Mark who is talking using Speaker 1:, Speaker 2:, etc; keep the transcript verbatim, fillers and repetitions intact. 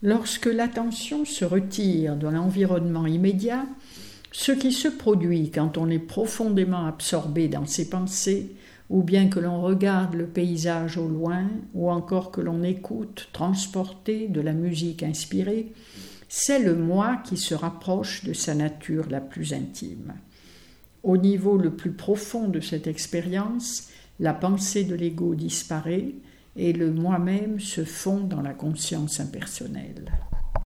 Speaker 1: Lorsque l'attention se retire de l'environnement immédiat, ce qui se produit quand on est profondément absorbé dans ses pensées, ou bien que l'on regarde le paysage au loin, ou encore que l'on écoute, transporté de la musique inspirée, c'est le moi qui se rapproche de sa nature la plus intime. Au niveau le plus profond de cette expérience, la pensée de l'ego disparaît et le moi-même se fond dans la conscience impersonnelle.